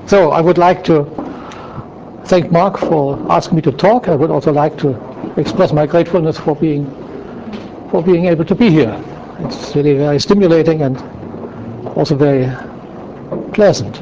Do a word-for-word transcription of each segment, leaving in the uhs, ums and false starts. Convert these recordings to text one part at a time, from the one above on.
So I would like to thank Mark for asking me to talk. I would also like to express my gratefulness for being for being able to be here. It's really very stimulating and also very pleasant.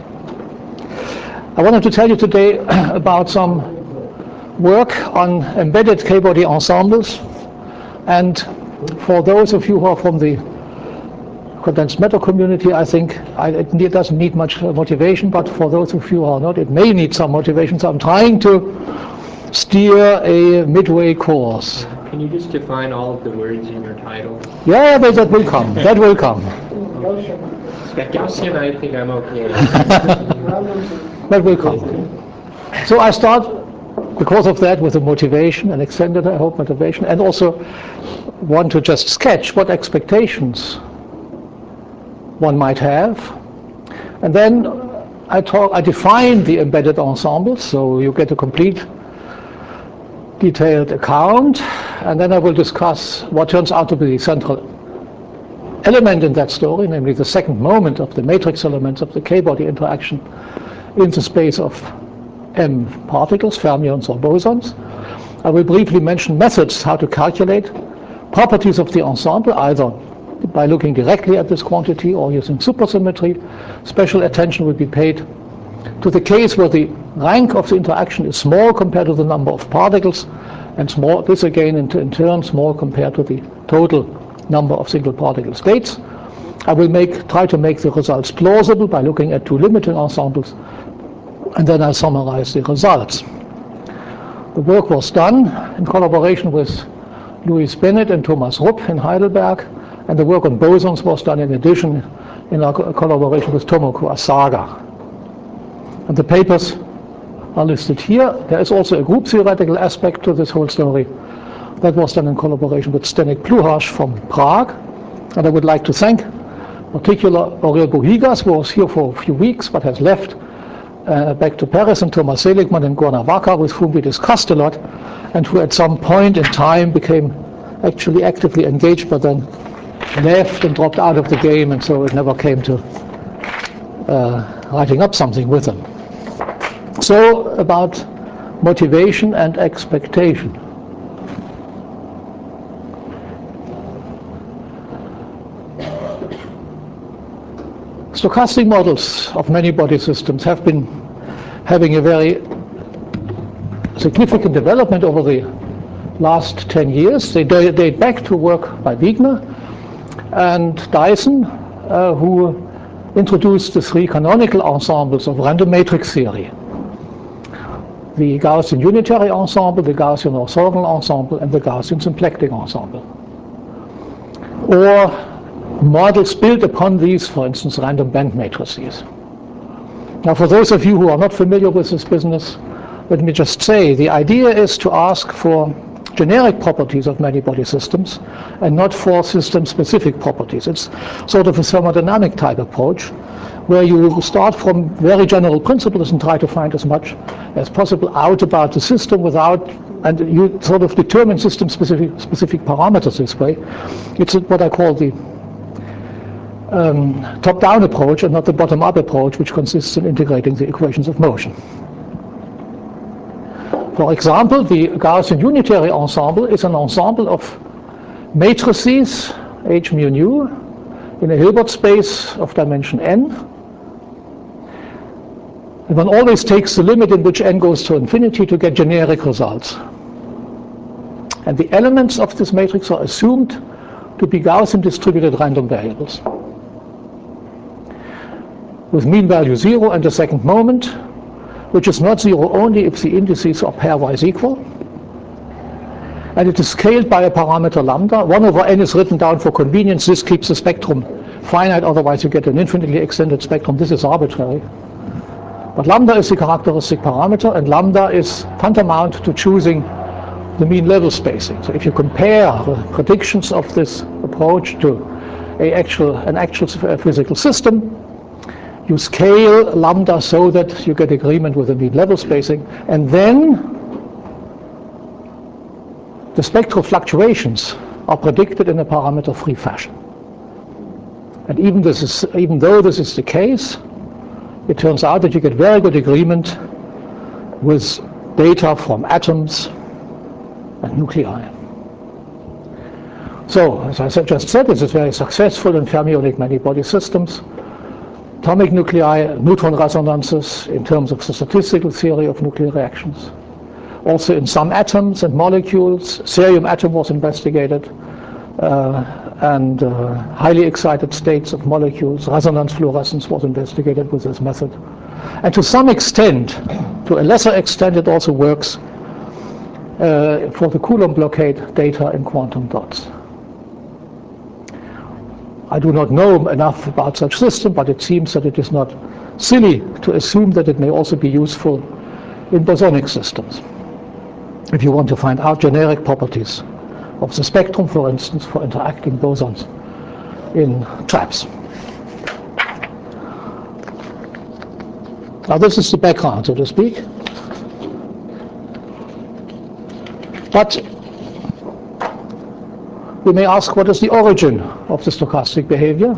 I wanted to tell you today about some work on embedded K-body ensembles, and for those of you who are from the condensed matter community, I think I, it doesn't need much motivation, but for those of you who are not, it may need some motivation, so I'm trying to steer a midway course. Can you just define all of the words in your title? Yeah, but that will come, that will come. Gaussian, I think I'm okay. That will come. So I start, because of that, with a motivation, an extended, I hope, motivation, and also want to just sketch what expectations one might have. And then I talk, I define the embedded ensembles, so you get a complete detailed account, and then I will discuss what turns out to be the central element in that story, namely the second moment of the matrix elements of the K-body interaction in the space of M particles, fermions or bosons. I will briefly mention methods how to calculate properties of the ensemble, either by looking directly at this quantity or using supersymmetry. Special attention will be paid to the case where the rank of the interaction is small compared to the number of particles, and small, this again in, in turn small compared to the total number of single particle states. I will make, try to make the results plausible by looking at two limiting ensembles, and then I summarize the results. The work was done in collaboration with Louis Bennett and Thomas Rupp in Heidelberg, and the work on bosons was done in addition in our collaboration with Tomoko Asaga. And the papers are listed here. There is also a group theoretical aspect to this whole story that was done in collaboration with Zdeněk Pluharz from Prague. And I would like to thank in particular Aurel Bohigas, who was here for a few weeks but has left uh, back to Paris, and Thomas Seligman and Gorna Vaka, with whom we discussed a lot, and who at some point in time became actually actively engaged but then left and dropped out of the game, and so it never came to uh, writing up something with them. So about motivation and expectation. Stochastic models of many-body systems have been having a very significant development over the last ten years. They date back to work by Wigner and Dyson, uh, who introduced the three canonical ensembles of random matrix theory: the Gaussian unitary ensemble, the Gaussian orthogonal ensemble, and the Gaussian symplectic ensemble. Or models built upon these, for instance, random band matrices. Now, for those of you who are not familiar with this business, let me just say the idea is to ask for generic properties of many-body systems and not for system-specific properties. It's sort of a thermodynamic type approach, where you start from very general principles and try to find as much as possible out about the system without, and you sort of determine system-specific specific parameters this way. It's what I call the um, top-down approach and not the bottom-up approach, which consists in integrating the equations of motion. For example, the Gaussian unitary ensemble is an ensemble of matrices H mu nu in a Hilbert space of dimension n. And one always takes the limit in which n goes to infinity to get generic results. And the elements of this matrix are assumed to be Gaussian distributed random variables, with mean value zero and a second moment, which is not zero only if the indices are pairwise equal. And it is scaled by a parameter lambda. one over n is written down for convenience. This keeps the spectrum finite, otherwise you get an infinitely extended spectrum. This is arbitrary. But lambda is the characteristic parameter, and lambda is tantamount to choosing the mean level spacing. So if you compare the predictions of this approach to a actual, an actual physical system, you scale lambda so that you get agreement with the mean level spacing, and then the spectral fluctuations are predicted in a parameter-free fashion. And even, this is, even though this is the case, it turns out that you get very good agreement with data from atoms and nuclei. So, as I just said, this is very successful in fermionic many-body systems. Atomic nuclei, neutron resonances in terms of the statistical theory of nuclear reactions. Also in some atoms and molecules, cerium atom was investigated, uh, and uh, highly excited states of molecules, resonance fluorescence was investigated with this method. And to some extent, to a lesser extent, it also works uh, for the Coulomb blockade data in quantum dots. I do not know enough about such system, but it seems that it is not silly to assume that it may also be useful in bosonic systems. If you want to find out generic properties of the spectrum, for instance, for interacting bosons in traps. Now this is the background, so to speak. But we may ask, what is the origin of the stochastic behavior?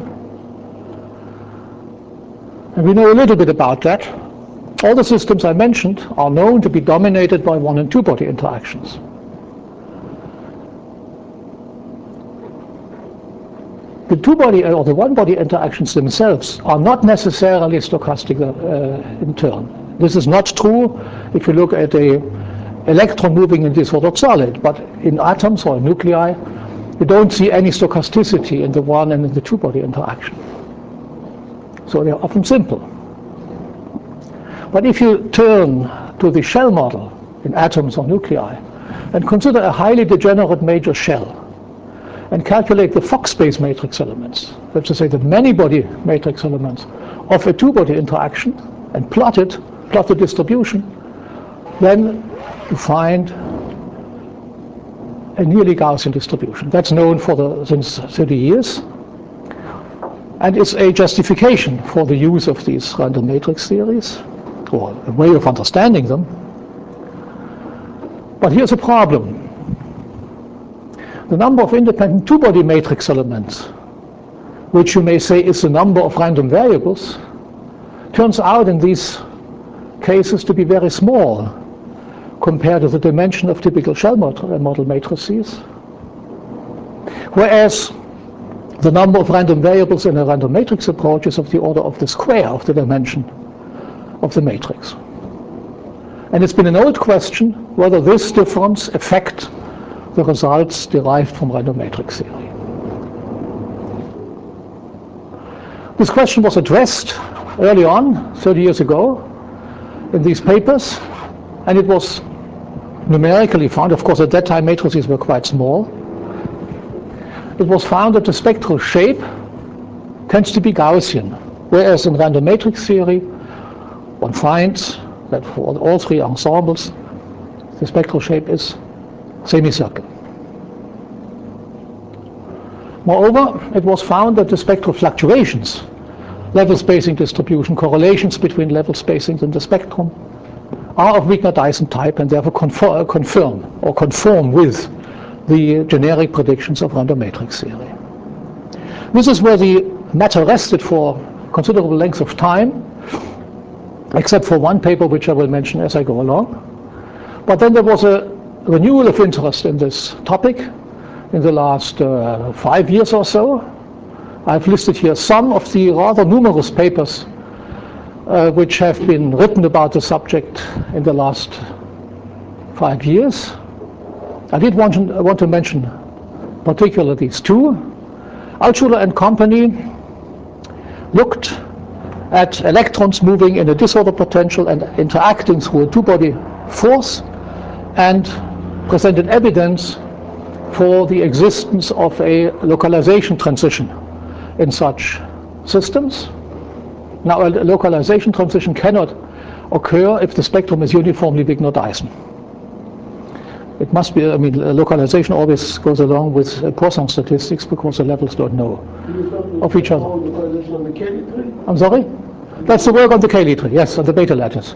And we know a little bit about that. All the systems I mentioned are known to be dominated by one and two body interactions. The two body or the one body interactions themselves are not necessarily stochastic uh, in turn. This is not true if you look at a electron moving in disordered solid, but in atoms or in nuclei, you don't see any stochasticity in the one and in the two body interaction. So they're often simple. But if you turn to the shell model in atoms or nuclei and consider a highly degenerate major shell and calculate the Fock space matrix elements, that's to say the many-body matrix elements of a two-body interaction, and plot it, plot the distribution, then you find a nearly Gaussian distribution. That's known for the, since thirty years, and is a justification for the use of these random matrix theories, or a way of understanding them. But here's a problem. The number of independent two-body matrix elements, which you may say is the number of random variables, turns out in these cases to be very small compared to the dimension of typical shell model matrices. Whereas the number of random variables in a random matrix approach is of the order of the square of the dimension of the matrix. And it's been an old question whether this difference affects the results derived from random matrix theory. This question was addressed early on, thirty years ago, in these papers, and it was numerically found. Of course, at that time matrices were quite small. It was found that the spectral shape tends to be Gaussian, whereas in random matrix theory one finds that for all three ensembles the spectral shape is semicircle. Moreover, it was found that the spectral fluctuations, level spacing distribution, correlations between level spacings in the spectrum, are of Wigner-Dyson type and therefore confer, confirm or conform with the generic predictions of random matrix theory. This is where the matter rested for considerable length of time, except for one paper which I will mention as I go along. But then there was a renewal of interest in this topic in the last uh, five years or so. I've listed here some of the rather numerous papers uh, which have been written about the subject in the last five years. I did want to, I want to mention particularly these two. Altschuler and company looked at electrons moving in a disordered potential and interacting through a two-body force, and presented evidence for the existence of a localization transition in such systems. Now, a localization transition cannot occur if the spectrum is uniformly Wigner-Dyson. It must be, I mean, localization always goes along with Poisson statistics because the levels don't know of each other. On the Cayley tree? I'm sorry? That's the work on the Cayley tree, yes, on the beta lattice.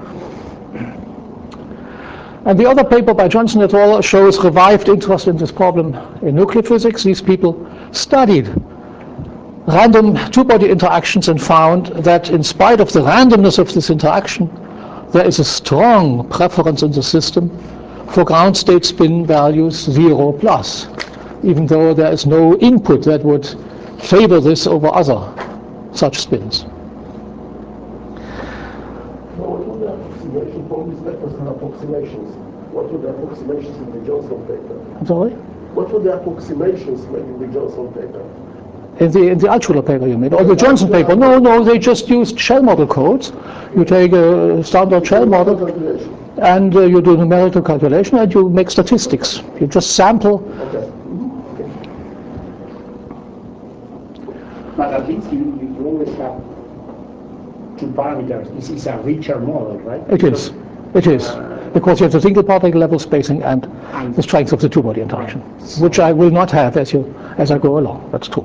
And the other paper by Johnson et al. Shows revived interest in this problem in nuclear physics. These people studied random two-body interactions and found that in spite of the randomness of this interaction, there is a strong preference in the system for ground state spin values zero plus, even though there is no input that would favor this over other such spins. What were the approximation from these vectors and approximations? What were the approximations in the Johnson paper? I'm sorry? What were the approximations made in the Johnson paper? In the, in the Altshuler paper you made, or the Johnson paper? No, no, they just used shell model codes. You take a standard shell model and uh, you do numerical calculation and you make statistics. You just sample. Okay. But at least you, you always have two parameters. This is a richer model, right? It is. It is. Because you have the single particle level spacing and the strength of the two-body interaction, which I will not have as you as I go along. That's true.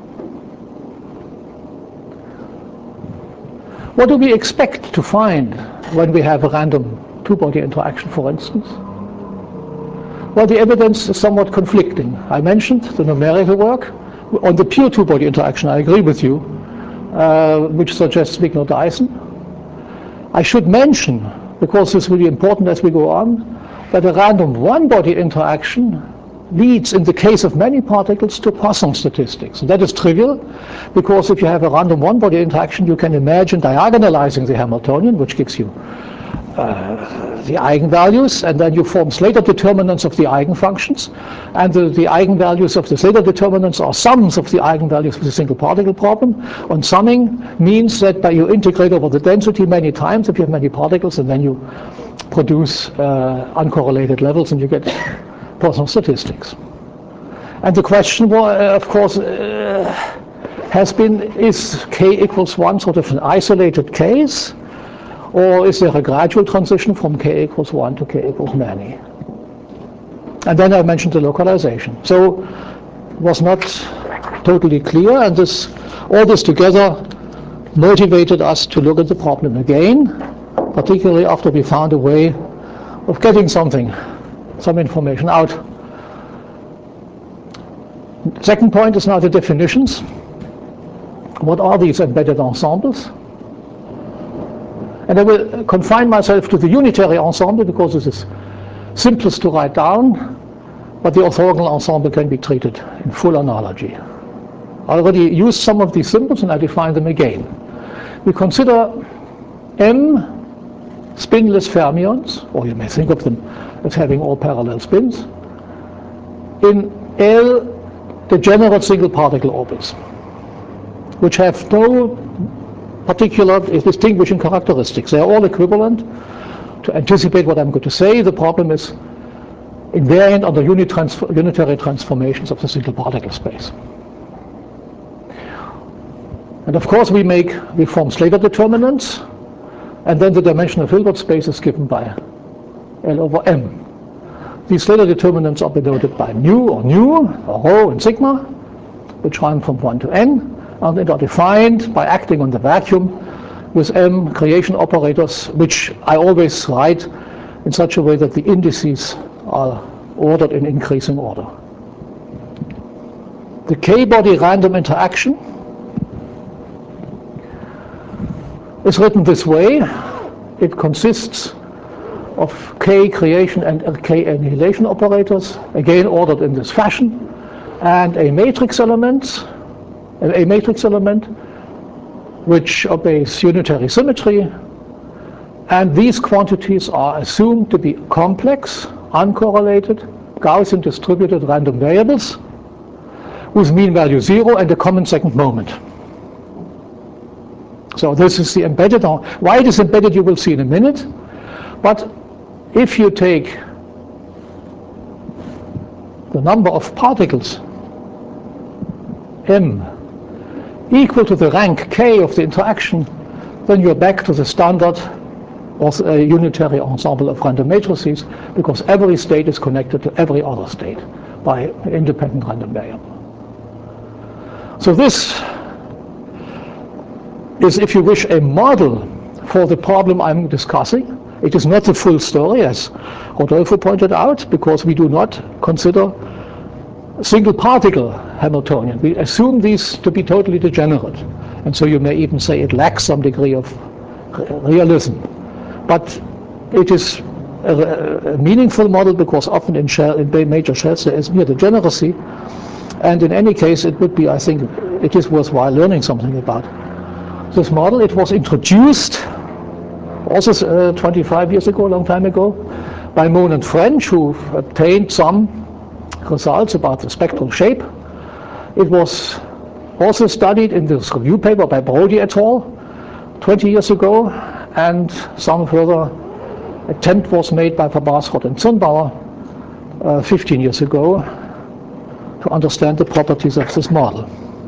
What do we expect to find when we have a random two-body interaction, for instance? Well, the evidence is somewhat conflicting. I mentioned the numerical work. On the pure two-body interaction, I agree with you, uh, which suggests Wigner-Dyson. I should mention, because this will be important as we go on, that a random one-body interaction leads, in the case of many particles, to Poisson statistics. And that is trivial, because if you have a random one-body interaction, you can imagine diagonalizing the Hamiltonian, which gives you uh, the eigenvalues, and then you form Slater determinants of the eigenfunctions. And the, the eigenvalues of the Slater determinants are sums of the eigenvalues of the single particle problem. And summing means that by you integrate over the density many times if you have many particles, and then you produce uh, uncorrelated levels and you get Poisson statistics. And the question, uh, of course, uh, has been, is k equals one sort of an isolated case, or is there a gradual transition from k equals one to k equals many? And then I mentioned the localization. So it was not totally clear, and this, all this together motivated us to look at the problem again, particularly after we found a way of getting something, some information out. Second point is now the definitions. What are these embedded ensembles? And I will confine myself to the unitary ensemble because this is simplest to write down, but the orthogonal ensemble can be treated in full analogy. I already used some of these symbols and I define them again. We consider M spinless fermions, or you may think of them as having all parallel spins, in L degenerate single particle orbits, which have no particular distinguishing characteristics. They are all equivalent. To anticipate what I'm going to say, the problem is invariant under unit transfer, unitary transformations of the single particle space. And of course we make, we form Slater determinants, and then the dimension of Hilbert space is given by L over M. These Slater determinants are denoted by mu or nu, or rho and sigma, which run from one to n, and they are defined by acting on the vacuum with M creation operators, which I always write in such a way that the indices are ordered in increasing order. The k-body random interaction is written this way. It consists of k creation and k annihilation operators, again ordered in this fashion, and a matrix element, a matrix element which obeys unitary symmetry, and these quantities are assumed to be complex, uncorrelated, Gaussian distributed random variables with mean value zero and a common second moment. So this is the embedded. Why it is embedded you will see in a minute, but if you take the number of particles m equal to the rank k of the interaction, then you're back to the standard or a unitary ensemble of random matrices, because every state is connected to every other state by an independent random variable. So this is, if you wish, a model for the problem I'm discussing. It is not the full story, as Rodolfo pointed out, because we do not consider a single particle Hamiltonian. We assume these to be totally degenerate, and so you may even say it lacks some degree of realism. But it is a, a meaningful model because often in, shell, in major shells there is near degeneracy, and in any case it would be, I think, it is worthwhile learning something about this model. It was introduced also uh, twenty-five years ago, a long time ago, by Mohn and French, who obtained some results about the spectral shape. It was also studied in this review paper by Brody et al. twenty years ago, and some further attempt was made by Verbaasrot and Zirnbauer uh, fifteen years ago to understand the properties of this model.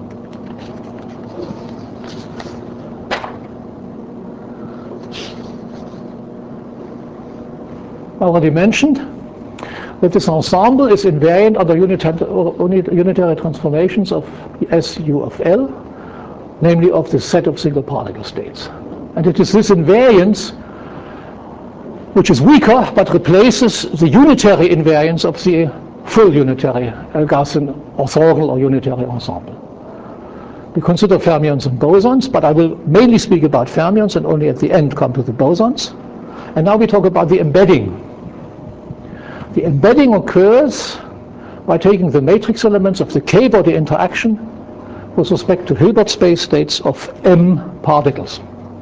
I already mentioned that this ensemble is invariant under unitary transformations of S U of L, namely of the set of single particle states. And it is this invariance which is weaker but replaces the unitary invariance of the full unitary Gaussian orthogonal or unitary ensemble. We consider fermions and bosons, but I will mainly speak about fermions and only at the end come to the bosons. And now we talk about the embedding. The embedding occurs by taking the matrix elements of the K-body interaction with respect to Hilbert space states of M particles.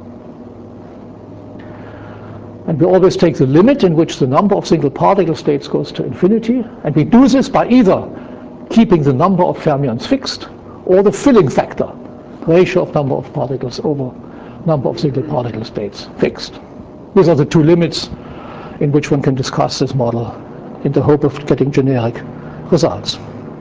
And we always take the limit in which the number of single particle states goes to infinity, and we do this by either keeping the number of fermions fixed or the filling factor, ratio of number of particles over number of single particle states fixed. These are the two limits in which one can discuss this model in the hope of getting generic results.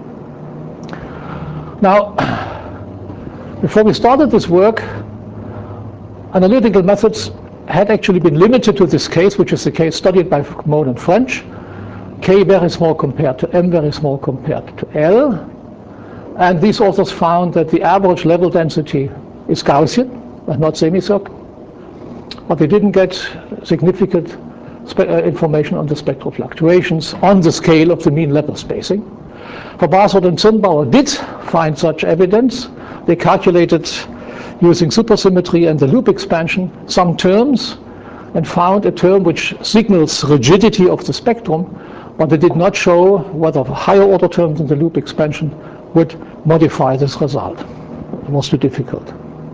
Now, before we started this work, analytical methods had actually been limited to this case, which is the case studied by Mohn and French. K very small compared to M very small compared to L. And these authors found that the average level density is Gaussian and not semicircular. But they didn't get significant information on the spectral fluctuations on the scale of the mean level spacing. Verbaasrot and Zirnbauer did find such evidence. They calculated using supersymmetry and the loop expansion some terms and found a term which signals rigidity of the spectrum, but they did not show whether higher order terms in the loop expansion would modify this result. It was too difficult.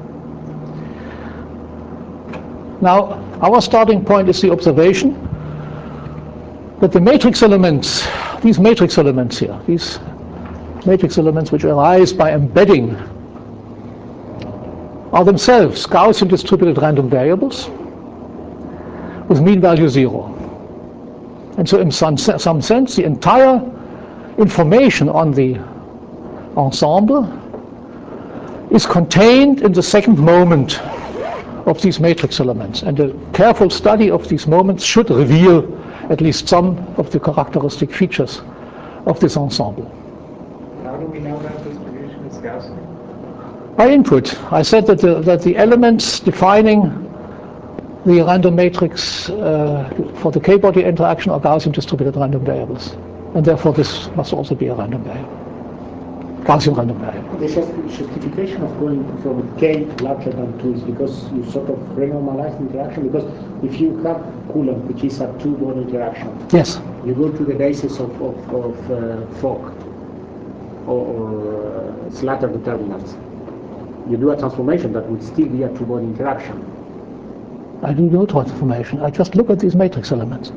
Now, our starting point is the observation that the matrix elements, these matrix elements here, these matrix elements which arise by embedding, are themselves Gaussian distributed random variables with mean value zero. And so in some, some sense, the entire information on the ensemble is contained in the second moment of these matrix elements, and a careful study of these moments should reveal at least some of the characteristic features of this ensemble. How do we know that distribution is Gaussian? By input, I said that the, that the elements defining the random matrix uh, for the K-body interaction are Gaussian distributed random variables, and therefore this must also be a random variable. Gaussian random variable. The justification of going from K larger than two is because you sort of renormalize the interaction, because if you have Coulomb, which is a two-body interaction, yes, you go to the basis of, of, of uh, Fock or, or uh, Slater determinants. You do a transformation that would still be a two-body interaction. I do no transformation. I just look at these matrix elements.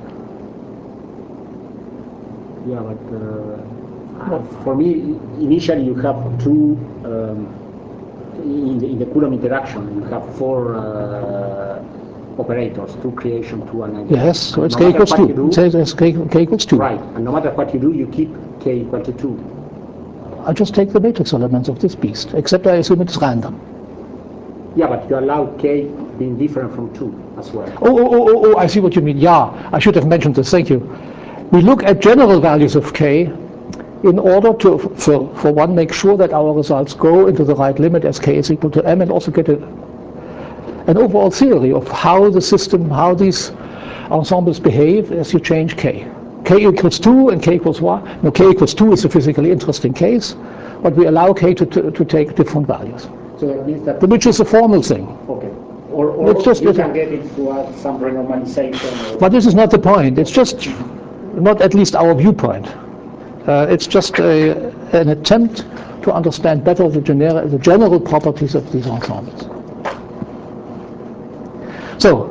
Yeah, but uh, well, for me, initially you have two, um, in, the, in the Coulomb interaction, you have four uh, operators, two creation, two annihilation. Yes, so it's no K equals two. Do, it says it's K, K equals two. Right, and no matter what you do, you keep K equal to two. I just take the matrix elements of this beast, except I assume it's random. Yeah, but you allow K being different from two as well. Oh, oh, oh, oh, oh, I see what you mean. Yeah, I should have mentioned this, thank you. We look at general values of K in order to, for, for one, make sure that our results go into the right limit as K is equal to M, and also get a, an overall theory of how the system, how these ensembles behave as you change K. K equals two and K equals one. No, K equals two is a physically interesting case. but we allow k to, to, to take different values, So that means that, which is a formal thing. okay. Or, or It's just you little- can get it to add some renormalization. Or, But this is not the point. It's just not at least our viewpoint. Uh, it's just a, an attempt to understand better the, genera the general properties of these ensembles. So,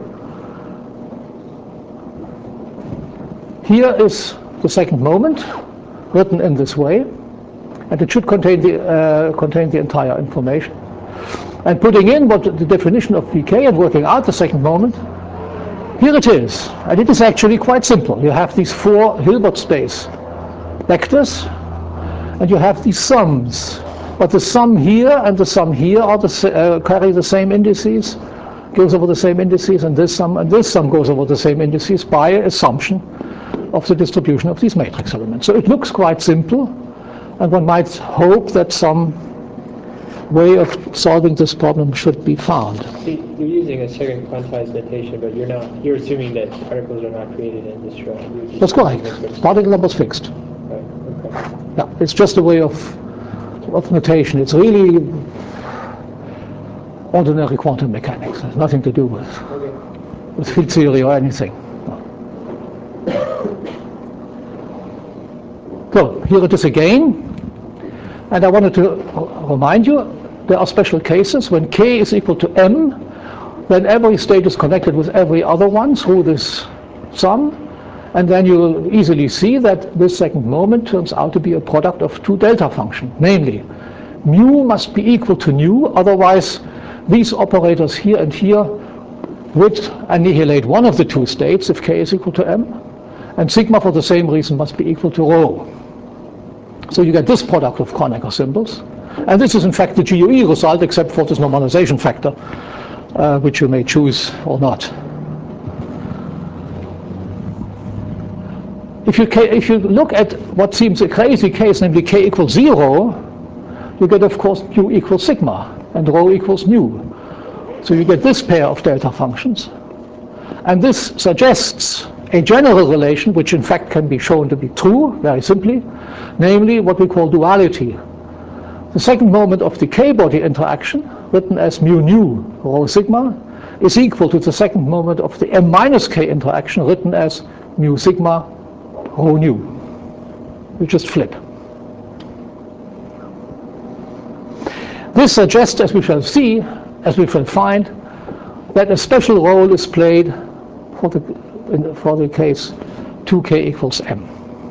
here is the second moment, written in this way, and it should contain the, uh, contain the entire information. And putting in what the definition of V K and working out the second moment, here it is. And it is actually quite simple. You have these four Hilbert space vectors, and you have these sums. But the sum here and the sum here are the, uh, carry the same indices, goes over the same indices, and this sum and this sum goes over the same indices by assumption of the distribution of these matrix elements. So it looks quite simple, and one might hope that some way of solving this problem should be found. See, you're using a second quantized notation, but you're not. You're assuming that particles are not created in this shell. You're just That's correct. using this- Particle number is fixed. Right. Okay. Yeah, it's just a way of, of notation. It's really ordinary quantum mechanics. It has nothing to do with, Okay. with field theory or anything. So here it is again. And I wanted to remind you, there are special cases when k is equal to m, then every state is connected with every other one through this sum, and then you will easily see that this second moment turns out to be a product of two delta functions. Namely, mu must be equal to nu, otherwise these operators here and here would annihilate one of the two states if k is equal to m, and sigma for the same reason must be equal to rho. So you get this product of Kronecker symbols. And this is in fact the G U E result, except for this normalization factor, uh, which you may choose or not. If you, if you look at what seems a crazy case, namely k equals zero, you get of course q equals sigma and rho equals mu. So you get this pair of delta functions. And this suggests a general relation, which in fact can be shown to be true, very simply, namely what we call duality. The second moment of the k-body interaction, written as mu nu rho sigma, is equal to the second moment of the m minus k interaction, written as mu sigma rho nu. We just flip. This suggests, as we shall see, as we shall find, that a special role is played for the, in the, for the case two k equals m.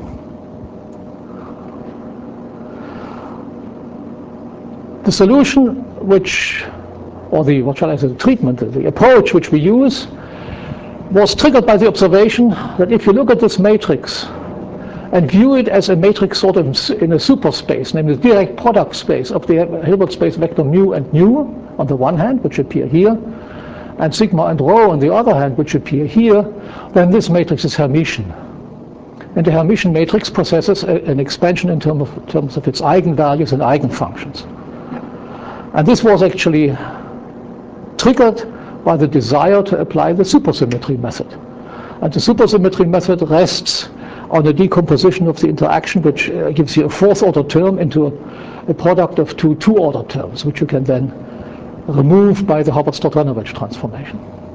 The solution which, or the, what shall I say, the treatment, the approach which we use was triggered by the observation that if you look at this matrix and view it as a matrix sort of in a superspace, namely the direct product space of the Hilbert space vector mu and nu on the one hand, which appear here, and sigma and rho on the other hand, which appear here, then this matrix is Hermitian. And the Hermitian matrix possesses a, an expansion in term of, terms of its eigenvalues and eigenfunctions. And this was actually triggered by the desire to apply the supersymmetry method. And the supersymmetry method rests on a decomposition of the interaction, which uh, gives you a fourth order term into a, a product of two two order terms, which you can then remove by the Hubbard-Stratonovich transformation.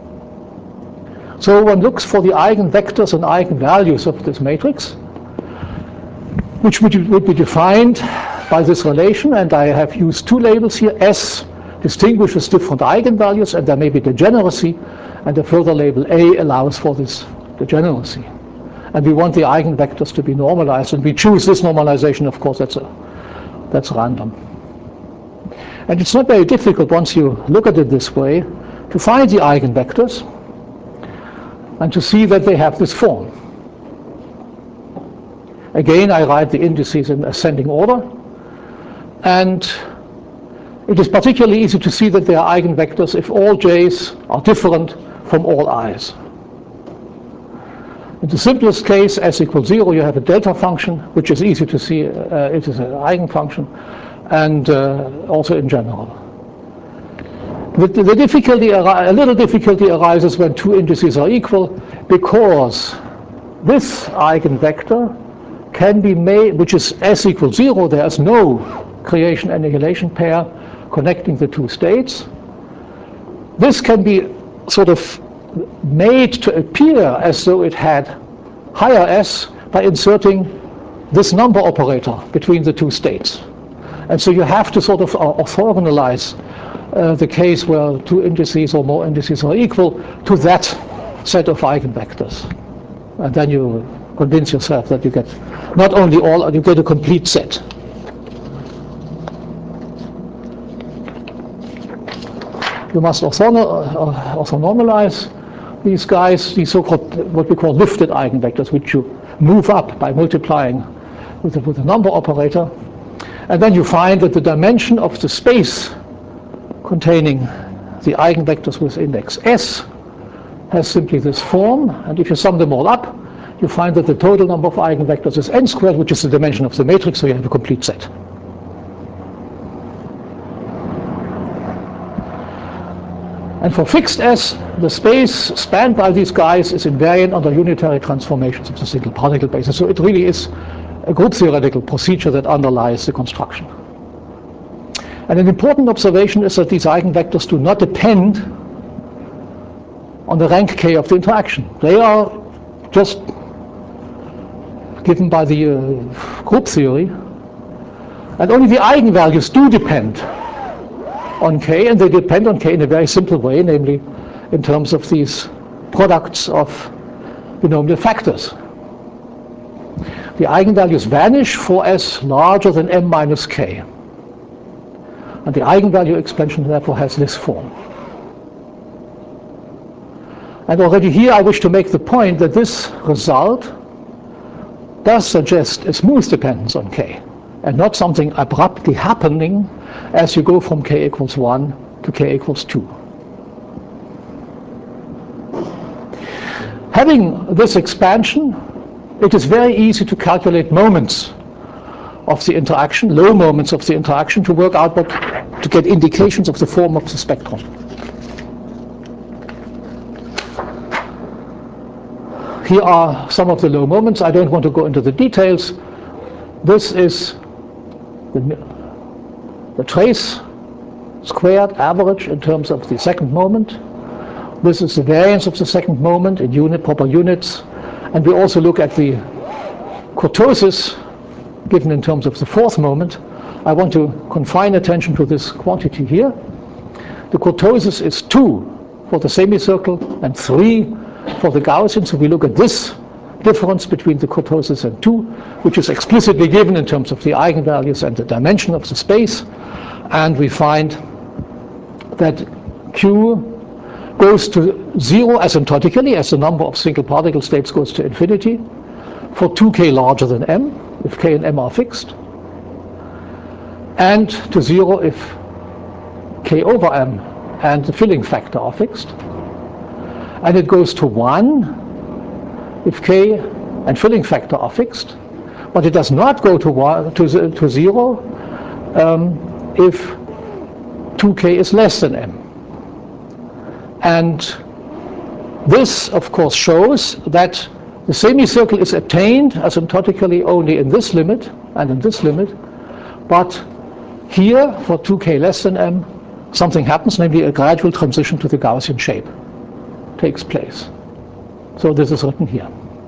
So one looks for the eigenvectors and eigenvalues of this matrix, which would, would be defined by this relation, and I have used two labels here. S distinguishes different eigenvalues, and there may be degeneracy, and a further label A allows for this degeneracy. And we want the eigenvectors to be normalized, and we choose this normalization, of course, that's, a, that's random. And it's not very difficult once you look at it this way to find the eigenvectors and to see that they have this form. Again, I write the indices in ascending order, and it is particularly easy to see that they are eigenvectors if all j's are different from all i's. In the simplest case, s equals zero, you have a delta function, which is easy to see, uh, it is an eigenfunction, and uh, also in general. The, the difficulty, a little difficulty arises when two indices are equal, because this eigenvector can be made, which is s equals zero, there is no creation-annihilation pair connecting the two states. This can be sort of made to appear as though it had higher S by inserting this number operator between the two states. And so you have to sort of orthogonalize uh, the case where two indices or more indices are equal to that set of eigenvectors. And then you convince yourself that you get not only all, you get a complete set. You must orthonormalize these guys, these so-called, what we call lifted eigenvectors, which you move up by multiplying with the, with the number operator. And then you find that the dimension of the space containing the eigenvectors with index S has simply this form. And if you sum them all up, you find that the total number of eigenvectors is n squared, which is the dimension of the matrix, so you have a complete set. And for fixed S, the space spanned by these guys is invariant under unitary transformations of the single particle basis. So it really is a group theoretical procedure that underlies the construction. And an important observation is that these eigenvectors do not depend on the rank K of the interaction. They are just given by the uh, group theory. And only the eigenvalues do depend on K, and they depend on K in a very simple way, namely in terms of these products of binomial factors. The eigenvalues vanish for S larger than m minus K. And the eigenvalue expansion therefore has this form. And already here I wish to make the point that this result does suggest a smooth dependence on K, and not something abruptly happening as you go from K equals one to K equals two. Having this expansion, it is very easy to calculate moments of the interaction, low moments of the interaction, to work out what, to get indications of the form of the spectrum. Here are some of the low moments. I don't want to go into the details. This is the, the trace squared average in terms of the second moment. This is the variance of the second moment in unit proper units. And we also look at the kurtosis given in terms of the fourth moment. I want to confine attention to this quantity here. The kurtosis is two for the semicircle and three for the Gaussian. So we look at this difference between the kurtosis and two, which is explicitly given in terms of the eigenvalues and the dimension of the space. And we find that Q goes to zero asymptotically as the number of single particle states goes to infinity for two K larger than M, if K and M are fixed, and to zero if K over M and the filling factor are fixed. And it goes to one if K and filling factor are fixed, but it does not go to, one, to, to zero um, if two K is less than M. And this, of course, shows that the semicircle is attained asymptotically only in this limit and in this limit, but here, for two K less than M, something happens, namely a gradual transition to the Gaussian shape takes place. So this is written here.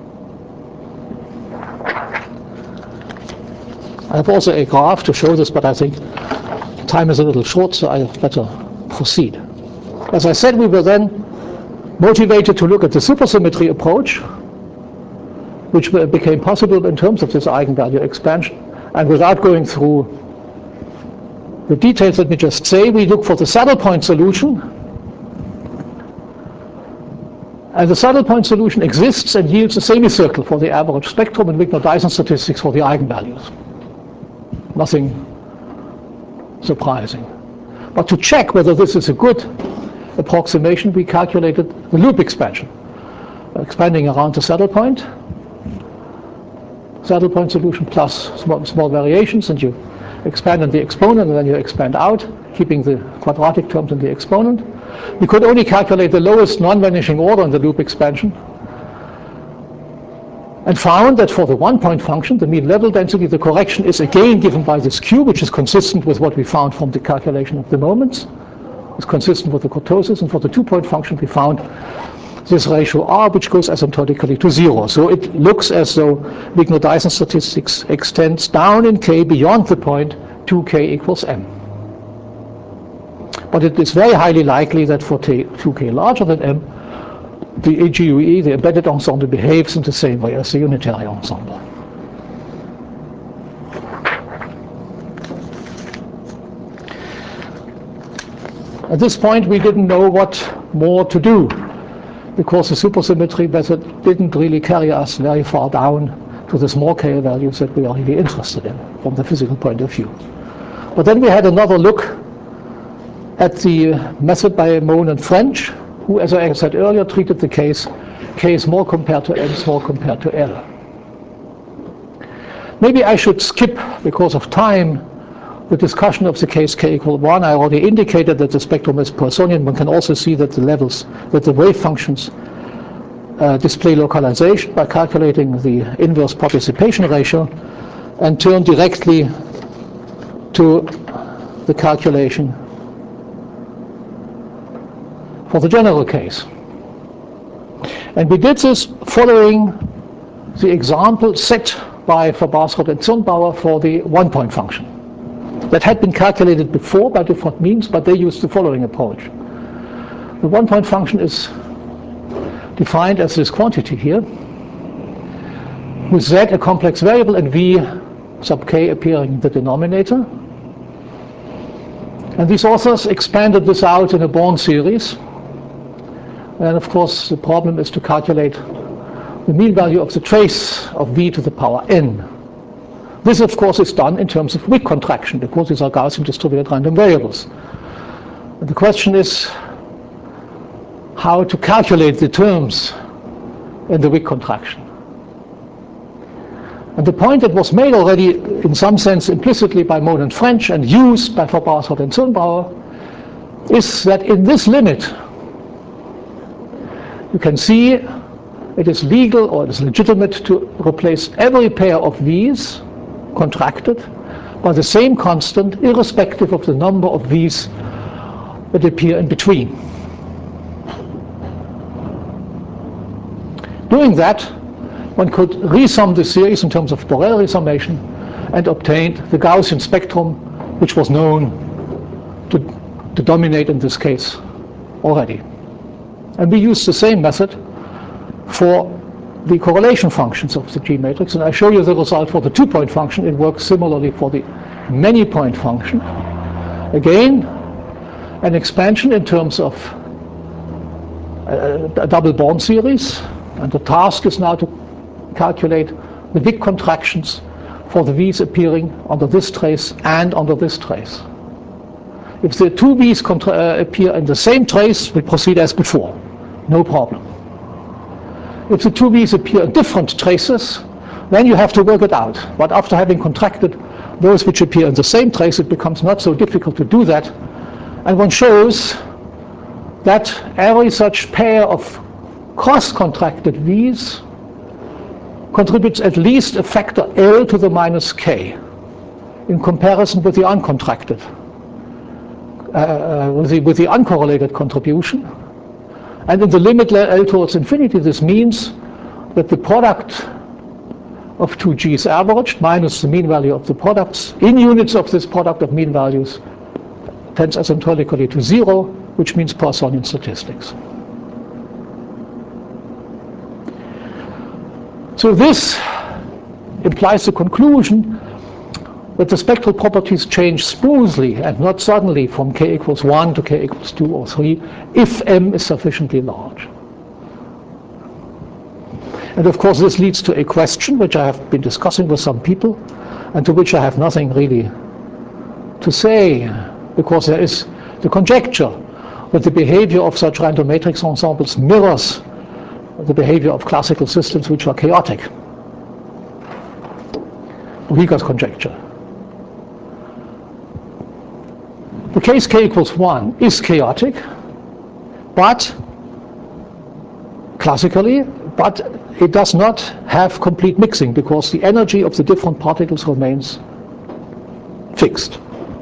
I have also a graph to show this, but I think time is a little short, so I better proceed. As I said, we were then motivated to look at the supersymmetry approach, which became possible in terms of this eigenvalue expansion. And without going through the details, let me just say, we look for the saddle point solution. And the saddle point solution exists and yields a semicircle for the average spectrum and Wigner-Dyson statistics for the eigenvalues. Nothing surprising. But to check whether this is a good approximation, we calculated the loop expansion, expanding around the saddle point, saddle point solution plus small, small variations, and you expand in the exponent, and then you expand out, keeping the quadratic terms in the exponent. We could only calculate the lowest non-vanishing order in the loop expansion. and found that for the one-point function, the mean level density, the correction is again given by this Q, which is consistent with what we found from the calculation of the moments. It's consistent with the kurtosis, and for the two-point function, we found this ratio R, which goes asymptotically to zero. So it looks as though Wigner-Dyson statistics extends down in K beyond the point two K equals M. But it is very highly likely that for two K larger than M, the E G U E, the embedded ensemble, behaves in the same way as the unitary ensemble. At this point, we didn't know what more to do, because the supersymmetry method didn't really carry us very far down to the small K values that we are really interested in from the physical point of view. But then we had another look at the method by Mohn and French, who, as I said earlier, treated the case K small compared to M small compared to L. Maybe I should skip, because of time, the discussion of the case K equal one. I already indicated that the spectrum is Poissonian. One can also see that the levels, that the wave functions uh, display localization by calculating the inverse participation ratio, and turn directly to the calculation for the general case. And we did this following the example set by Fabasrod and Zirnbauer for the one-point function. That had been calculated before by different means, but they used the following approach. The one-point function is defined as this quantity here, with Z a complex variable and V sub K appearing in the denominator. And these authors expanded this out in a Born series. And of course, the problem is to calculate the mean value of the trace of V to the power N. This, of course, is done in terms of Wick contraction, because these are Gaussian distributed random variables. And the question is how to calculate the terms in the Wick contraction. And the point that was made already, in some sense, implicitly by Mohn and French and used by Fabasrod and Zirnbauer, is that in this limit, you can see it is legal or it is legitimate to replace every pair of V's contracted by the same constant, irrespective of the number of V's that appear in between. Doing that, one could resum the series in terms of Borel resummation and obtain the Gaussian spectrum, which was known to, to dominate in this case already. And we use the same method for the correlation functions of the G matrix, and I show you the result for the two-point function. It works similarly for the many-point function. Again, an expansion in terms of a, a double Born series, and the task is now to calculate the Wick contractions for the V's appearing under this trace and under this trace. If the two V's uh, appear in the same trace, we proceed as before, no problem. If the two V's appear in different traces, then you have to work it out. But after having contracted those which appear in the same trace, it becomes not so difficult to do that. And one shows that every such pair of cross-contracted V's contributes at least a factor L to the minus K in comparison with the uncontracted, uh, with, the, with the uncorrelated contribution. And in the limit L towards infinity, this means that the product of two G's averaged minus the mean value of the products in units of this product of mean values tends asymptotically to zero, which means Poissonian statistics. So this implies the conclusion that the spectral properties change smoothly and not suddenly from K equals one to K equals two or three if M is sufficiently large. And of course this leads to a question which I have been discussing with some people and to which I have nothing really to say, because there is the conjecture that the behavior of such random matrix ensembles mirrors the behavior of classical systems which are chaotic. Rieger's conjecture. The case K equals one is chaotic, but classically but it does not have complete mixing because the energy of the different particles remains fixed.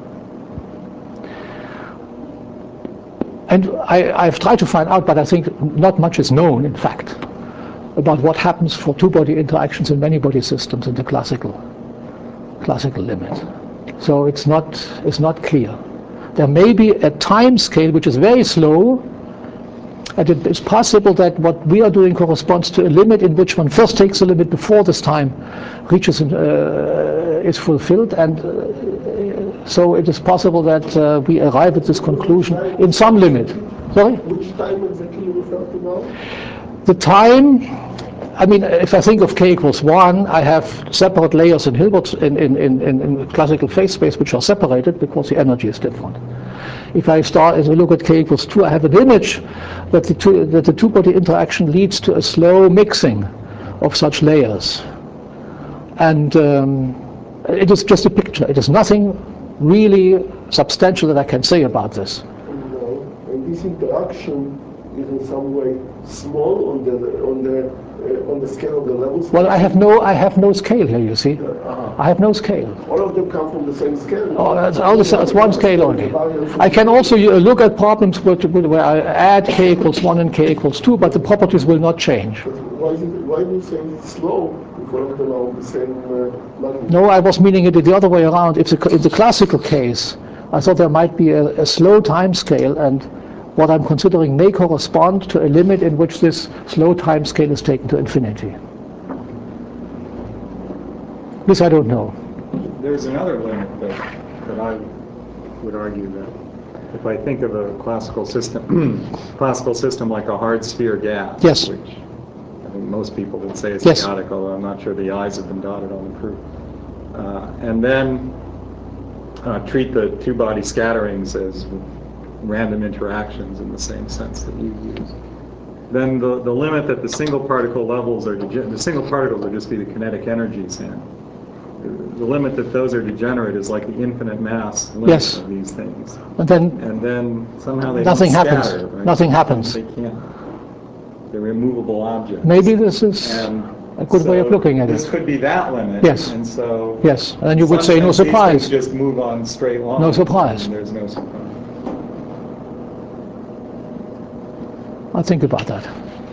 And I, I've tried to find out, but I think not much is known, in fact, about what happens for two-body interactions in many-body systems in the classical, classical limit. So it's not, it's not clear. There may be a time scale which is very slow, and it is possible that what we are doing corresponds to a limit in which one first takes a limit before this time reaches uh, is fulfilled, and uh, so it is possible that uh, we arrive at this conclusion in some limit. Sorry? Which time exactly you refer to now? The time, I mean, if I think of k equals one, I have separate layers in Hilbert in, in, in, in classical phase space which are separated because the energy is different. If I start, as I look at k equals two, I have an image that the two, that the two-body interaction leads to a slow mixing of such layers. And um, it is just a picture. It is nothing really substantial that I can say about this. No. And this interaction is in some way small on the on the uh, on the scale of the levels. Well, I have no I have no scale here. You see, Uh-huh. I have no scale. All of them come from the same scale. Oh, that's, all this, that's one scale only. I can also uh, look at problems where, where I add k equals one and k equals two, but the properties will not change. Why, is it, why do you say it's slow if all of them are on the same uh, magnitude? No, I was meaning it the other way around. If the, in the classical case, I thought there might be a, a slow time scale, and what I'm considering may correspond to a limit in which this slow time scale is taken to infinity. This I don't know. There's another limit that, that I would argue that if I think of a classical system, classical system like a hard sphere gas, Yes. which I think most people would say is Yes. chaotic, although I'm not sure the I's have been dotted on the proof. Uh, and then uh, treat the two-body scatterings as random interactions in the same sense that you use. Then the, the limit that the single particle levels are, dege- the single particles would just be the kinetic energies, and the limit that those are degenerate is like the infinite mass limit Yes. of these things. And then And then somehow they Nothing don't happens. scatter, right? Nothing happens. They can't. They're immovable objects. maybe this is And a good way of so looking at This it. could be that limit. Yes. And so. Yes, and then you in would some say no sense, these surprise. things just move on straight lines. No surprise. And there's no surprise. I'll think about that.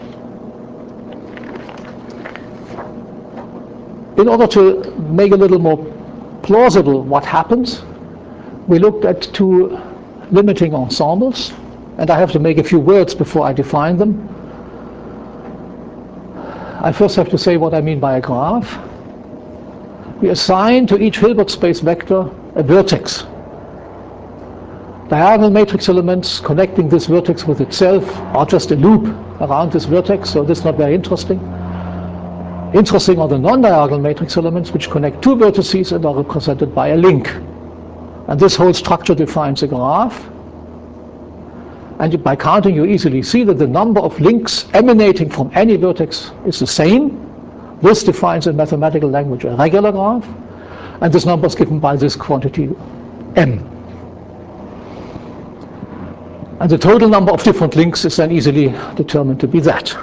In order to make a little more plausible what happens, we looked at two limiting ensembles, and I have to make a few words before I define them. I first have to say what I mean by a graph. We assign to each Hilbert space vector a vertex. Diagonal matrix elements connecting this vertex with itself are just a loop around this vertex, so this is not very interesting. Interesting are the non-diagonal matrix elements which connect two vertices and are represented by a link. And this whole structure defines a graph. And by counting, you easily see that the number of links emanating from any vertex is the same. This defines in mathematical language a regular graph. And this number is given by this quantity m. And the total number of different links is then easily determined to be that.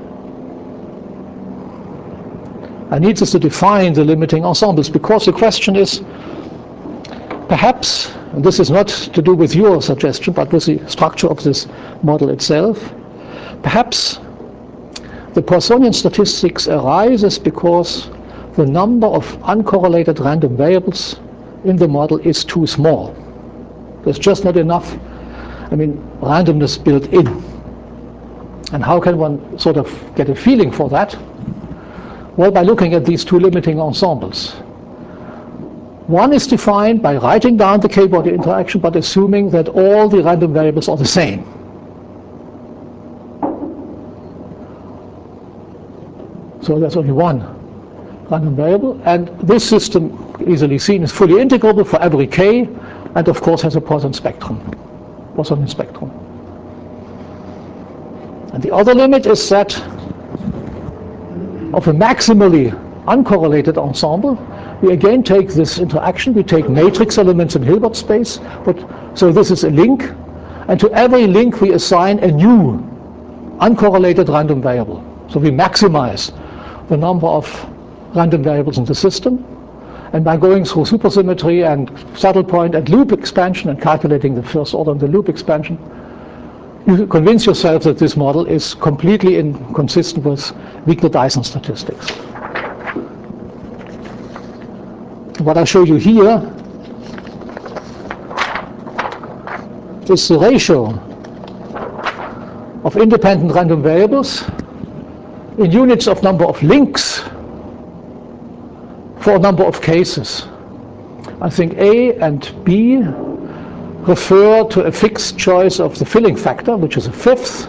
I need this to define the limiting ensembles, because the question is, perhaps, and this is not to do with your suggestion, but with the structure of this model itself, perhaps the Poissonian statistics arises because the number of uncorrelated random variables in the model is too small. There's just not enough, I mean, randomness built in. And how can one sort of get a feeling for that? Well, by looking at these two limiting ensembles. One is defined by writing down the k-body interaction, but assuming that all the random variables are the same. So there's only one random variable, and this system, easily seen, is fully integrable for every k, and of course has a Poisson spectrum, Poisson spectrum. And the other limit is that of a maximally uncorrelated ensemble. We again take this interaction, we take matrix elements in Hilbert space, but so this is a link, and to every link we assign a new uncorrelated random variable. So we maximize the number of random variables in the system, and by going through supersymmetry and saddle point and loop expansion and calculating the first order of the loop expansion, you convince yourself that this model is completely inconsistent with Wigner-Dyson statistics. What I show you here is the ratio of independent random variables in units of number of links for a number of cases. I think A and B refer to a fixed choice of the filling factor, which is a fifth,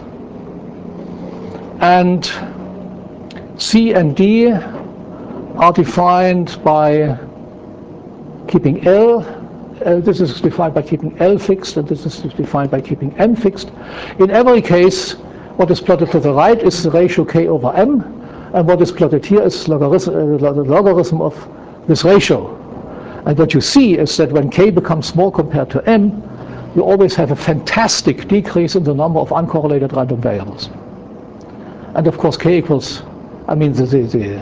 and C and D are defined by keeping L. Uh, this is defined by keeping L fixed, and this is defined by keeping M fixed. In every case, what is plotted to the right is the ratio K over M, and what is plotted here is logarithm, uh, the logarithm of this ratio. And what you see is that when K becomes small compared to M, you always have a fantastic decrease in the number of uncorrelated random variables. And of course, K equals, I mean, the, the, the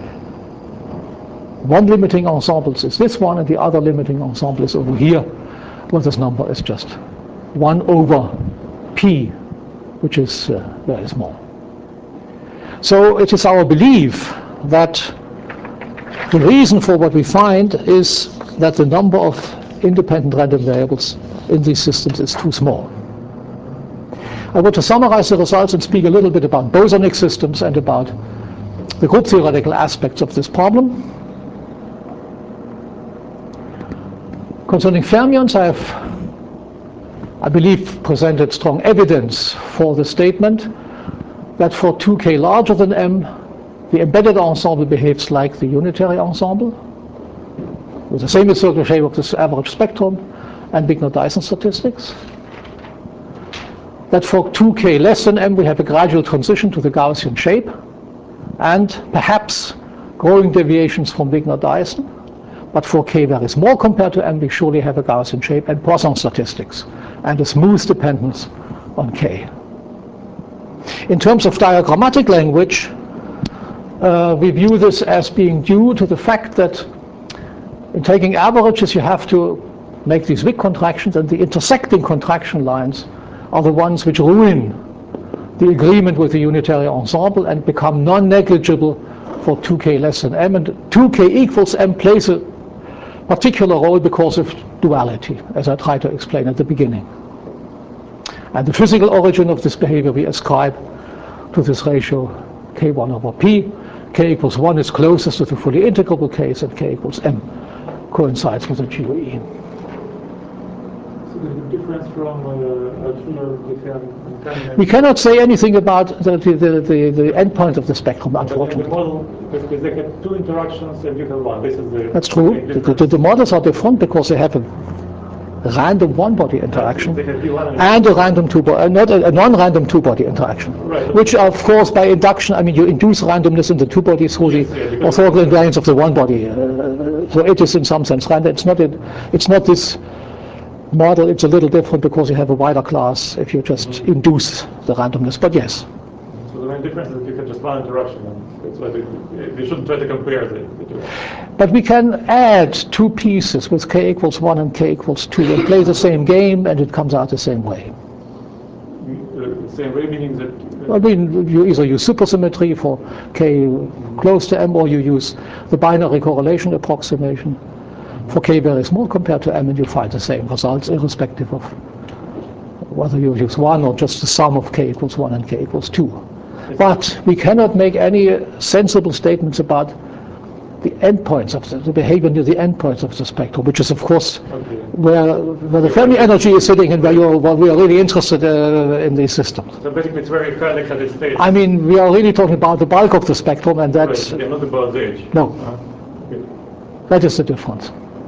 one limiting ensemble is this one, and the other limiting ensemble is over here, where this number is just one over P, which is uh, very small. So it is our belief that the reason for what we find is that the number of independent random variables in these systems is too small. I want to summarize the results and speak a little bit about bosonic systems and about the group theoretical aspects of this problem. Concerning fermions, I have, I believe, presented strong evidence for the statement that for two K larger than M, the embedded ensemble behaves like the unitary ensemble, with the same circular shape of this average spectrum and Wigner-Dyson statistics. That for two K less than M, we have a gradual transition to the Gaussian shape, and perhaps growing deviations from Wigner-Dyson. But for K very small compared to M, we surely have a Gaussian shape and Poisson statistics, and a smooth dependence on K. In terms of diagrammatic language, uh, we view this as being due to the fact that in taking averages, you have to make these Wick contractions, and the intersecting contraction lines are the ones which ruin the agreement with the unitary ensemble and become non-negligible for two K less than M. And two K equals M plays a particular role because of duality, as I tried to explain at the beginning. And the physical origin of this behavior we ascribe to this ratio K one over P. K equals one is closest to the fully integrable case, and K equals M coincides with the G O E. So the difference from uh, a true different. We cannot say anything about the, the, the, the endpoint of the spectrum, unfortunately. The model, basically, they have two interactions and you have one. This is the. That's true. The, the, the models are different because they have a random one-body interaction and a random two-body, uh, not a, a non-random two-body interaction, right. Which, of course, by induction, I mean, you induce randomness in the two-body through the orthogonal invariance of the one-body. Uh, so it is, in some sense, random. It's not. A, it's not this model. It's a little different because you have a wider class if you just mm-hmm. induce the randomness. But yes. So the main difference is that you have just one interaction, and that's why they, we shouldn't try to compare the, the two. But we can add two pieces with K equals one and K equals two and play the same game, and it comes out the same way. Uh, same way, meaning that. Uh, I mean, you either use supersymmetry for K close to M, or you use the binary correlation approximation for K very small compared to M, and you find the same results irrespective of whether you use one or just the sum of K equals one and K equals two. But we cannot make any sensible statements about the endpoints of the, the behavior near the endpoints of the spectrum, which is, of course, okay. where, where the Fermi energy is sitting and where, you're, where we are really interested uh, in these systems. So basically it's very highly excited state. I mean, we are really talking about the bulk of the spectrum, and that's... Right. Yeah, not about the edge. No. Uh, okay. That is the difference.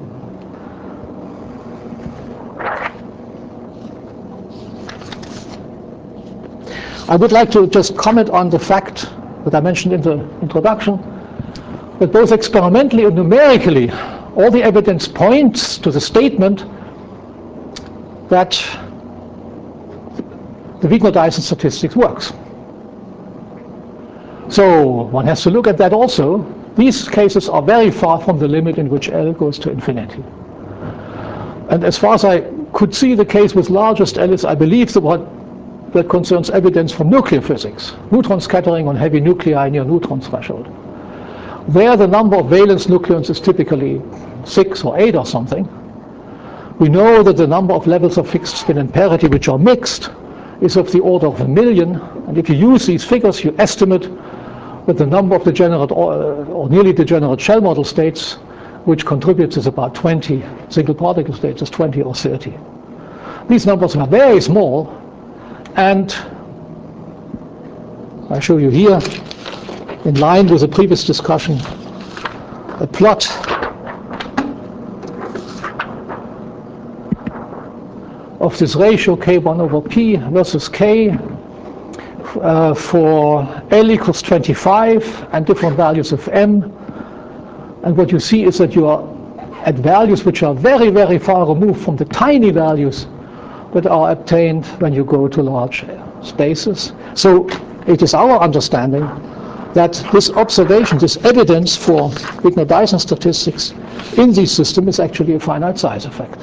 I would like to just comment on the fact that I mentioned in the introduction, that both experimentally and numerically, all the evidence points to the statement that the Wigner-Dyson statistics works. So one has to look at that also. These cases are very far from the limit in which L goes to infinity. And as far as I could see the case with largest L is, I believe, the one that concerns evidence from nuclear physics, neutron scattering on heavy nuclei near neutron threshold. There the number of valence nucleons is typically six or eight or something. We know that the number of levels of fixed spin and parity which are mixed is of the order of a million, and if you use these figures, you estimate that the number of degenerate or, or nearly degenerate shell model states which contributes is about twenty, single particle states is twenty or thirty. These numbers are very small, and I show you here, in line with the previous discussion, a plot of this ratio K one over P versus K uh, for L equals twenty-five and different values of M. And what you see is that you are at values which are very, very far removed from the tiny values that are obtained when you go to large spaces. So it is our understanding that this observation, this evidence for Wigner-Dyson statistics in these systems is actually a finite size effect.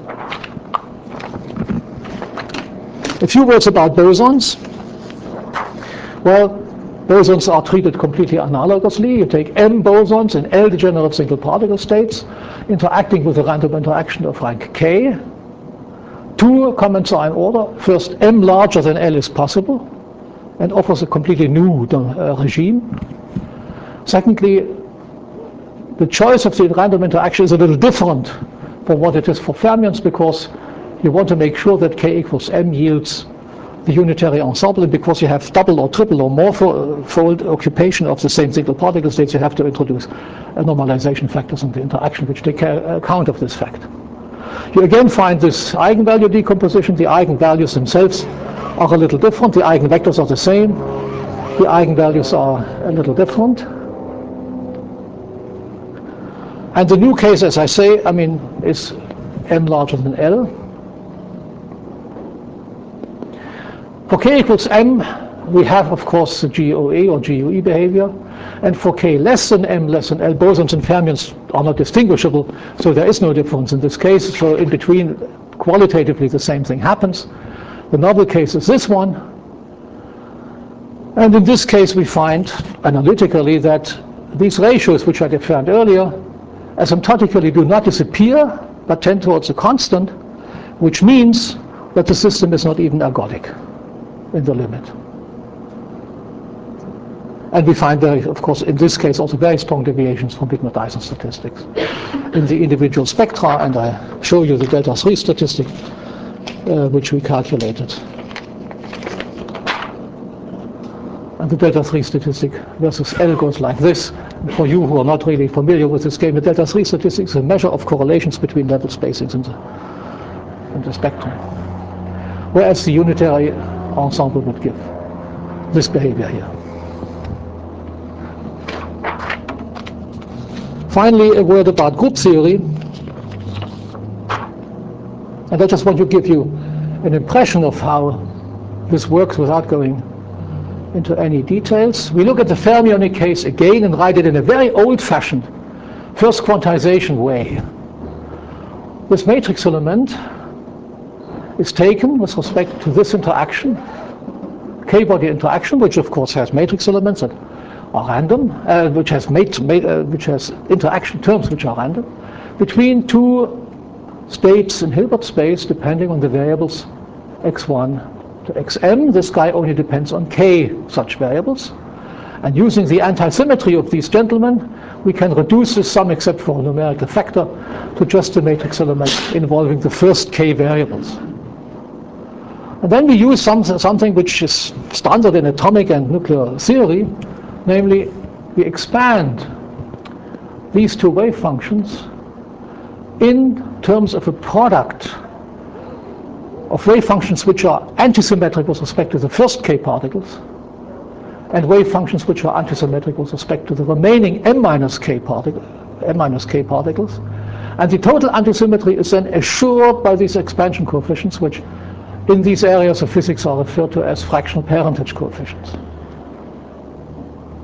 A few words about bosons. Well, bosons are treated completely analogously. You take M bosons in L degenerate single particle states interacting with a random interaction of rank K. Two comments are in order. First, M larger than L is possible and offers a completely new uh, regime. Secondly, the choice of the random interaction is a little different from what it is for fermions, because you want to make sure that K equals M yields the unitary ensemble, and because you have double or triple or more fold occupation of the same single particle states, you have to introduce normalization factors in the interaction which take account of this fact. You again find this eigenvalue decomposition. The eigenvalues themselves are a little different. The eigenvectors are the same. The eigenvalues are a little different. And the new case, as I say, I mean, is M larger than L. For K equals M, we have, of course, the G O A or G U E behavior. And for K less than M, less than L, bosons and fermions are not distinguishable, so there is no difference in this case. So in between, qualitatively, the same thing happens. The novel case is this one. And in this case, we find analytically that these ratios, which I defined earlier, asymptotically do not disappear, but tend towards a constant, which means that the system is not even ergodic in the limit. And we find, very, of course, in this case, also very strong deviations from Wigner-Dyson statistics in the individual spectra, and I show you the delta three statistic, uh, which we calculated. And the delta three statistic versus L goes like this. For you who are not really familiar with this game, the delta three statistic is a measure of correlations between level spacings in the, in the spectrum. Whereas the unitary ensemble would give this behavior here. Finally, a word about group theory. And I just want to give you an impression of how this works without going into any details. We look at the fermionic case again and write it in a very old-fashioned first quantization way. This matrix element is taken with respect to this interaction, K-body interaction, which of course has matrix elements that are random, uh, which has mate, mate, uh, which has interaction terms which are random, between two states in Hilbert space depending on the variables x one to xm. This guy only depends on k such variables. And using the anti-symmetry of these gentlemen, we can reduce this sum except for a numerical factor to just a matrix element involving the first k variables. And then we use some, something which is standard in atomic and nuclear theory, namely we expand these two wave functions in terms of a product of wave functions which are antisymmetric with respect to the first k particles and wave functions which are antisymmetric with respect to the remaining m minus k particle, m minus k particles. And the total antisymmetry is then assured by these expansion coefficients, which in these areas of physics are referred to as fractional parentage coefficients.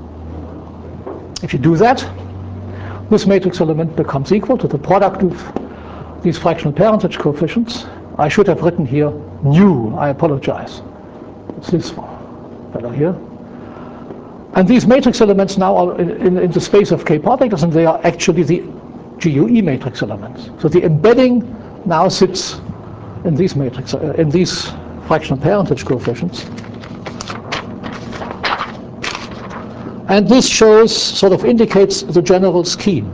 If you do that, this matrix element becomes equal to the product of these fractional parentage coefficients. I should have written here nu, I apologize. It's this fellow here. And these matrix elements now are in, in, in the space of k particles, and they are actually the G U E matrix elements. So the embedding now sits in these matrix, uh, in these fractional parentage coefficients. And this shows, sort of indicates the general scheme.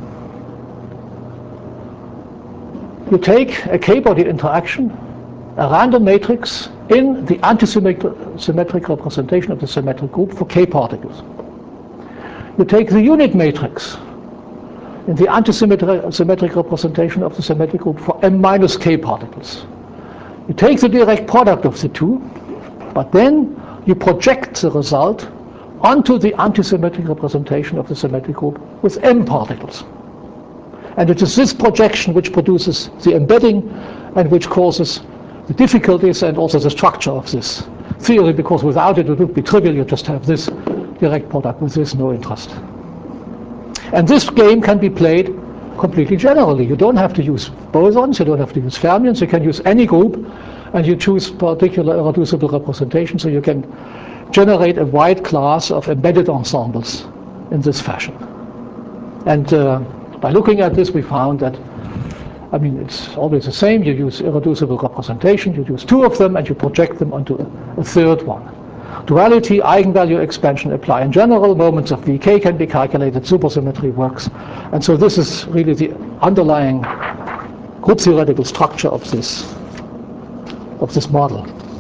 You take a k-body interaction, a random matrix in the antisymmetric representation of the symmetric group for k particles. You take the unit matrix in the antisymmetric representation of the symmetric group for m minus k particles. You take the direct product of the two, but then you project the result onto the antisymmetric representation of the symmetric group with m particles. And it is this projection which produces the embedding and which causes the difficulties and also the structure of this theory, because without it, it would be trivial. You just have this direct product with this, no interest. And this game can be played completely generally. You don't have to use bosons, you don't have to use fermions, you can use any group, and you choose particular irreducible representation, so you can generate a wide class of embedded ensembles in this fashion. And uh, by looking at this, we found that, I mean, it's always the same. You use irreducible representation, you use two of them, and you project them onto a, a third one. Duality, eigenvalue expansion apply in general. Moments of V K can be calculated, supersymmetry works. And so this is really the underlying group theoretical structure of this, of this model.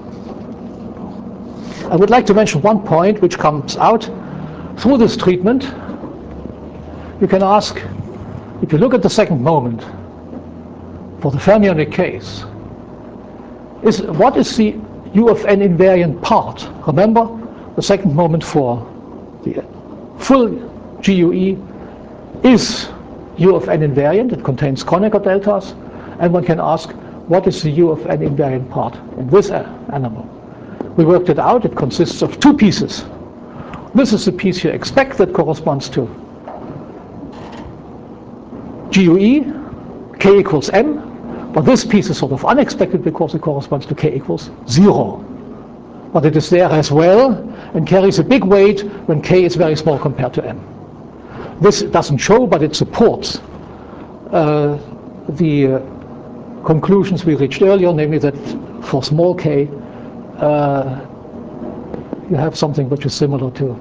I would like to mention one point which comes out through this treatment. You can ask, if you look at the second moment for the fermionic case, is what is the U of n invariant part? Remember, the second moment for the full G U E is U of n invariant. It contains Kronecker deltas, and one can ask, what is the U of n invariant part in this animal? We worked it out. It consists of two pieces. This is the piece you expect that corresponds to G U E, k equals m, but this piece is sort of unexpected because it corresponds to k equals zero. But it is there as well and carries a big weight when k is very small compared to m. This doesn't show, but it supports uh, the uh, conclusions we reached earlier, namely that for small k, uh, you have something which is similar to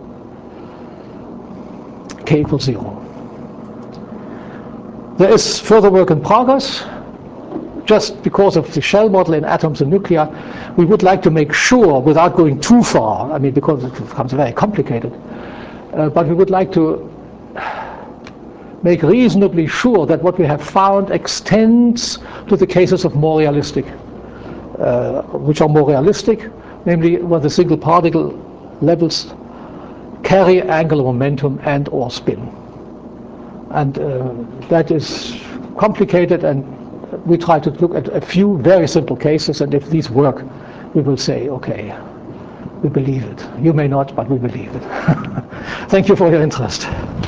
k equals zero. There is further work in progress. Just because of the shell model in atoms and nuclei, we would like to make sure, without going too far, I mean, because it becomes very complicated, uh, but we would like to make reasonably sure that what we have found extends to the cases of more realistic, uh, which are more realistic, namely where the single particle levels carry angular momentum and or spin. And uh, that is complicated, and we try to look at a few very simple cases, and if these work, we will say, okay, we believe it. You may not, but we believe it. Thank you for your interest.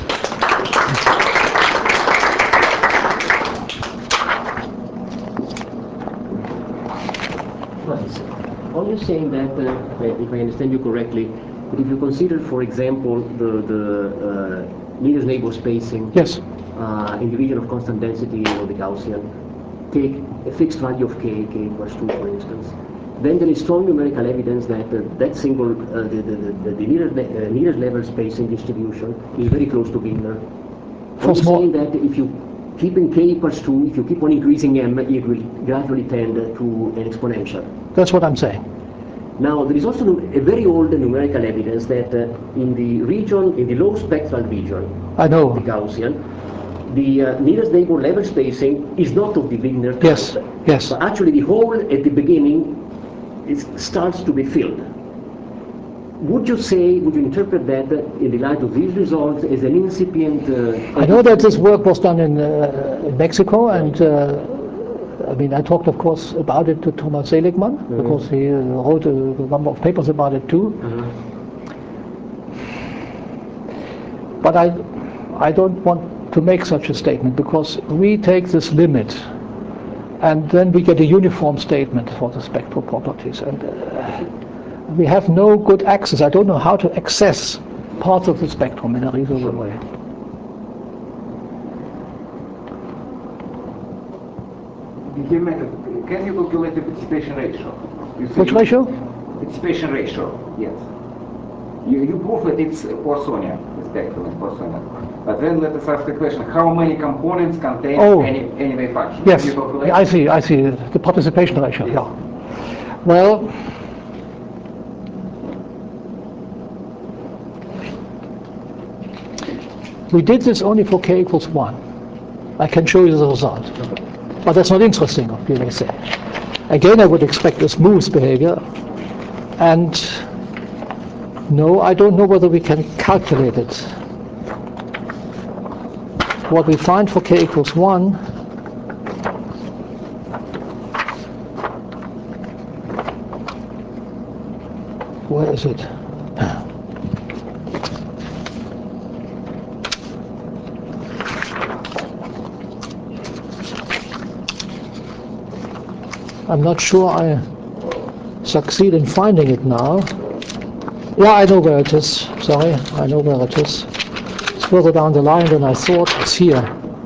Are you saying that, uh, if I understand you correctly, that if you consider, for example, the, the uh, nearest neighbor spacing, yes, uh, in the region of constant density or the Gaussian, take a fixed value of k, k equals two, for instance, then there is strong numerical evidence that uh, that single, uh, the, the, the, the nearest, uh, nearest level spacing distribution is very close to Wigner. Are you saying that if you keep in k equals two, if you keep on increasing m, it will gradually tend to an exponential? That's what I'm saying. Now, there is also a very old numerical evidence that uh, in the region, in the low spectral region, I know, the Gaussian, the uh, nearest neighbor level spacing is not of the Wigner type. Yes, yes. But actually the hole at the beginning is, starts to be filled. Would you say, would you interpret that uh, in the light of these results as an incipient... Uh, I know that this work was done in, uh, in Mexico, and uh, I mean, I talked, of course, about it to Thomas Seligman, mm-hmm. because he uh, wrote a, a number of papers about it too. Mm-hmm. But I, I don't want to make such a statement, because we take this limit and then we get a uniform statement for the spectral properties, and uh, we have no good access. I don't know how to access parts of the spectrum in a reasonable way. Can you calculate the participation ratio? You Which ratio? Participation ratio, yes. You, you prove that it's Poissonian, the spectrum is Poissonian. But then let us ask the question, how many components contain Oh. any, any wave function? Yes, Can you calculate? I see, I see, the participation ratio, Yes. yeah. Well, we did this only for k equals one. I can show you the result. But that's not interesting, you may say. Again, I would expect a smooth behavior. And no, I don't know whether we can calculate it. What we find for k equals one, where is it? I'm not sure I succeed in finding it now. Yeah, I know where it is. Sorry, I know where it is. It's further down the line than I thought. It's here.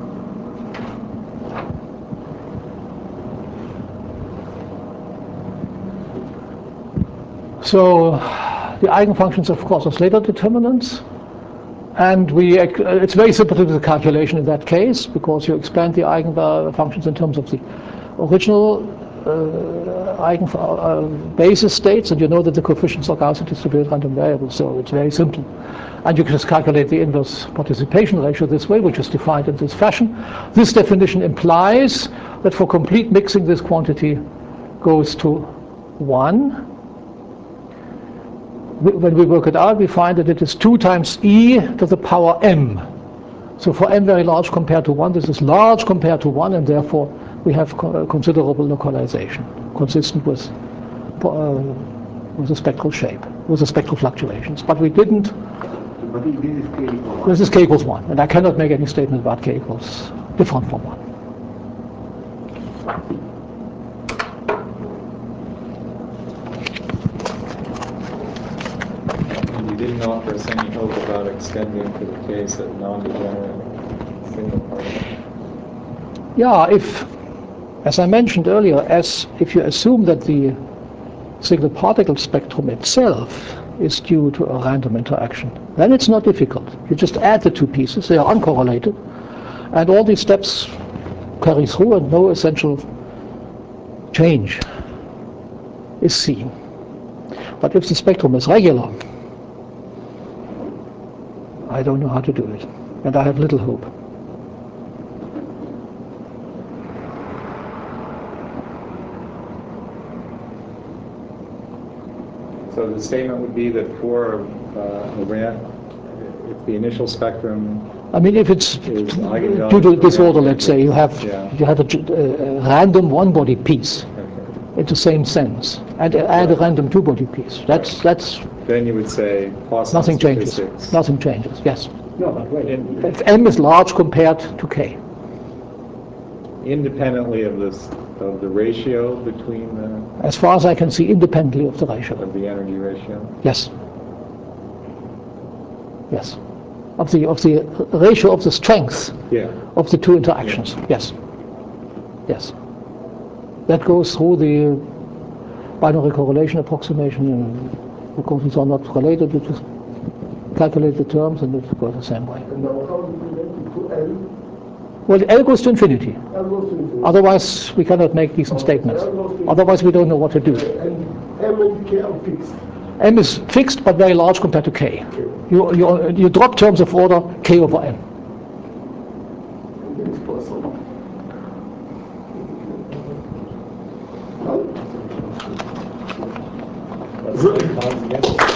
So the eigenfunctions, of course, are Slater determinants. And we, it's very simple to do the calculation in that case, because you expand the eigenfunctions in terms of the original uh, eigen uh, basis states, and you know that the coefficients are Gaussian distributed random variables, so it's very simple. And you can just calculate the inverse participation ratio this way, which is defined in this fashion. This definition implies that for complete mixing, this quantity goes to one. When we work it out, we find that it is two times e to the power m. So for m very large compared to one, this is large compared to one, and therefore we have co considerable localization, consistent with, uh, with the spectral shape, with the spectral fluctuations. But we didn't. But this is k equals one. This is k equals one, and I cannot make any statement about k equals different from one. You didn't offer us any hope about extending to the case of non-degenerate single particle. Yeah, if, as I mentioned earlier, as if you assume that the single particle spectrum itself is due to a random interaction, then it's not difficult. You just add the two pieces, they are uncorrelated, and all these steps carry through and no essential change is seen. But if the spectrum is regular, I don't know how to do it, and I have little hope. So the statement would be that for uh, a ram, if the initial spectrum, I mean, if it's is due to disorder, let's say, you have yeah. you have a, a random one-body piece Okay. in the same sense, and add a random two-body piece. That's that's Then you would say Poisson nothing changes. statistics. Nothing changes. Yes. No, but wait. In, If m is large compared to k. independently of this, of the ratio between the, As far as I can see, independently of the ratio. of the energy ratio. Yes. Yes. Of the of the ratio of the strength Yeah. of the two interactions. Yeah. Yes. Yes. That goes through the binary correlation approximation. And because these are not related, you just calculate the terms and it goes the same way. And now how do you relate it to L? Well, L goes to infinity. L goes to infinity. Otherwise, we cannot make decent statements. Otherwise, we don't know what to do. And M and K are fixed. M is fixed but very large compared to k. You, you, you drop terms of order k over m. And then it's Poisson. Let's see, pause again.